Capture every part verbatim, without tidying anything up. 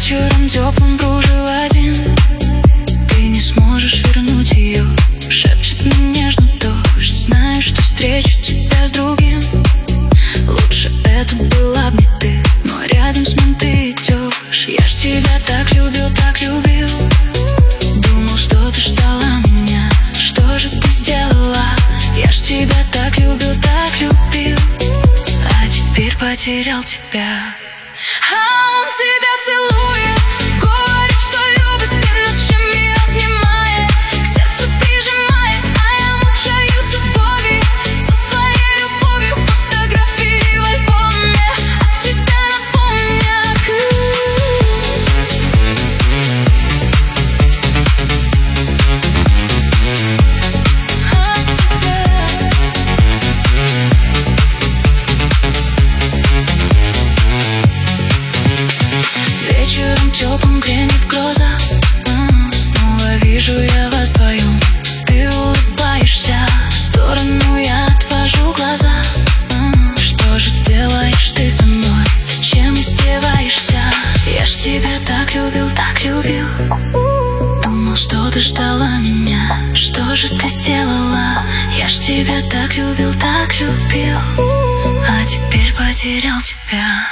Вечером теплым брожу один. Ты не сможешь вернуть ее. Шепчет мне нежно дождь. Знаю, что встречу тебя с другим. Лучше это была б не ты, но рядом с ним ты идешь. Я ж тебя так любил, так любил. Думал, что ты ждала меня. Что же ты сделала? Я ж тебя так любил, так любил. А теперь потерял тебя. А он тебя целует, говорит, что любит, и ночами обнимает, к сердцу прижимает, а я мучаюсь любовью, со своей любовью. Фотографии в альбоме от тебя напомнят. От тебя. Вечером теплым гремит гроза. Снова вижу я вас вдвоем. Ты улыбаешься, в сторону я отвожу глаза. Что же делаешь ты со мной? Зачем издеваешься? Я ж тебя так любил, так любил. Думал, что ты ждала меня. Что же ты сделала? Я ж тебя так любил, так любил. А теперь потерял тебя.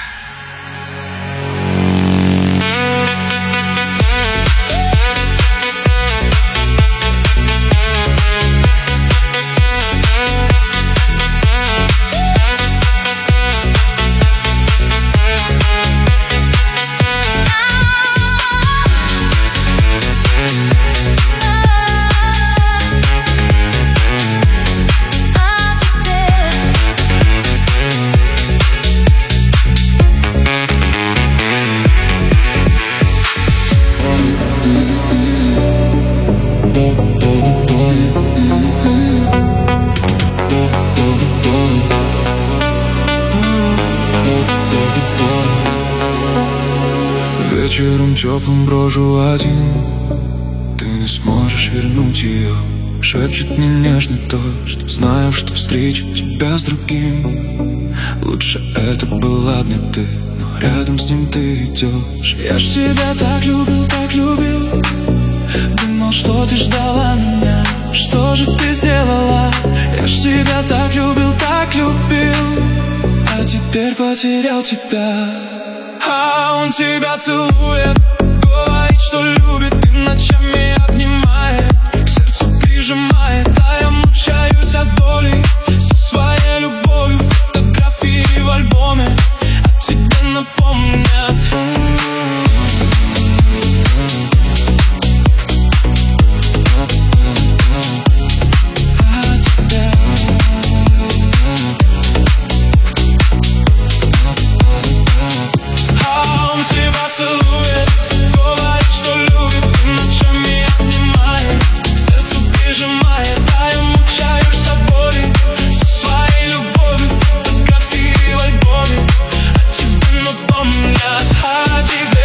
Вечером теплым брожу один. Ты не сможешь вернуть ее. Шепчет мне нежный дождь. Знаю, что встречу тебя с другим. Лучше это была б не ты, но рядом с ним ты идешь. Я ж тебя так любил, так любил. Думал, что ты ждала меня. Что же ты сделала? Я ж тебя так любил, так любил. А теперь потерял тебя. А он тебя целует, говорит, что любит, и ночами обнимает, к сердцу прижимает, а я мучаюсь от боли, со своей любовью. Фотографии в альбоме от тебя напомнят. Целует, говорит, что любит, и ночами обнимает, к сердцу прижимает, а я мучаюсь от боли, со своей любовью. Фотографии в альбоме от тебя напомнят о тебе.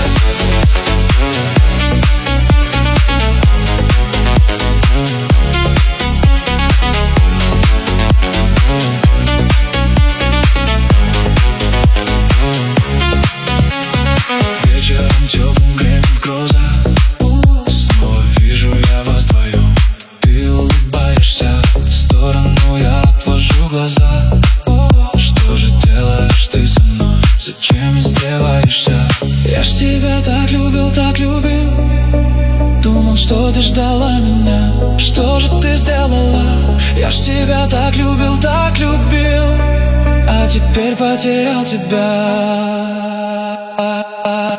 Вечером теплым гремит гроза. Снова вижу я вас вдвоем. Ты улыбаешься, в сторону я отвожу глаза. Что же делаешь ты со мной? Зачем издеваешься? Я ж тебя так любил, так любил. Думал, что ты ждала меня. Что же ты сделала? Я ж тебя так любил, так любил. А теперь потерял тебя.